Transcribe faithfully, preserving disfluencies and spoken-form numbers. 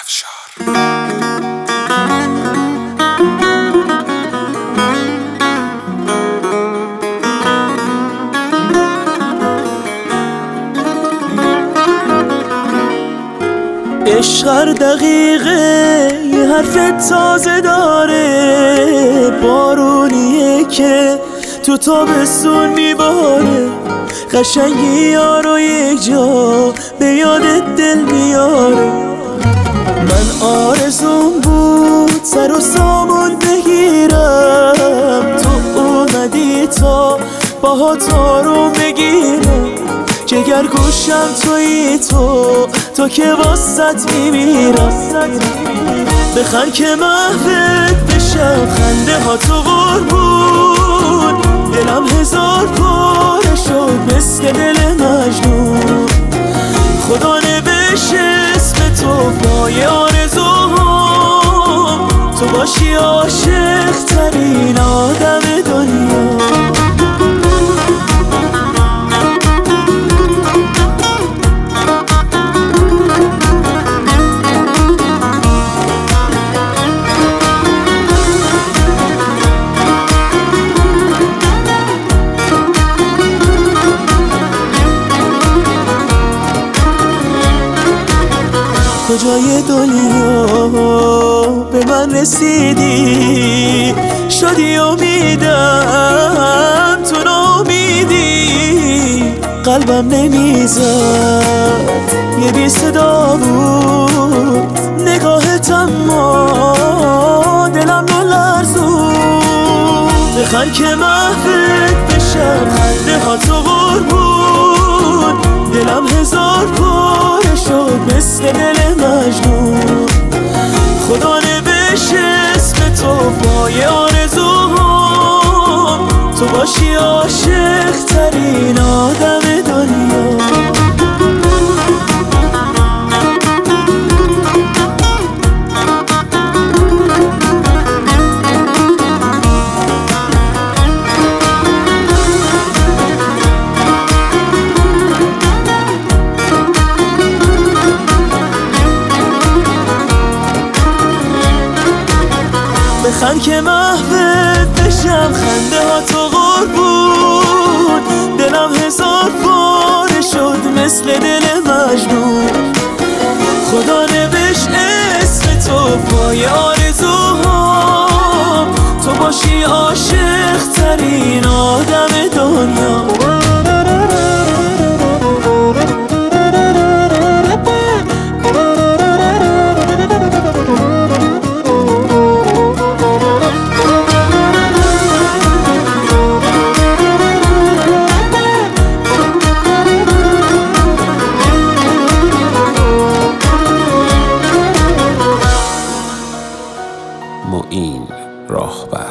افشار. عشق هر دقیقه یه حرف تازه داره، بارونیه که تو تابستون میباره، قشنگی یارو یک جا به یادت دل میاره. من آرزون بود سر و سامون بگیرم، تو اومدی تا باهات آروم بگیرم، جگر گوشم تویی تو تو که واسط میمیرم. بخند که محوت بشم خنده ها تو قربون، دلم هزار پاره شد مثل دل مجنون. خدا نوشت اسم تو پای آرزوهام، تو باشی عاشق ترین آدم دنیا. کجای دنیا به من رسیدی، شدی امیدم تو ناامیدی. قلبم نمیزد یه بی صدا بود، نگاهت اما دلم رو لرزون. بخند که محوت بشم خنده ها تو قربون، دلم هزار پاره شد مثل دل مجنون. خدا نوشت اسم تو پای آرزوهام، تو باشی عاشق ترین آدم دنیا. بخند که محوت بشم خنده ها تو قربون، دلم هزار پاره شد مثل دل مجنون. خدا نوشت اسم تو پای آرزوهام، تو باشی عاشق ترین آدم دنیا. معین راهبر.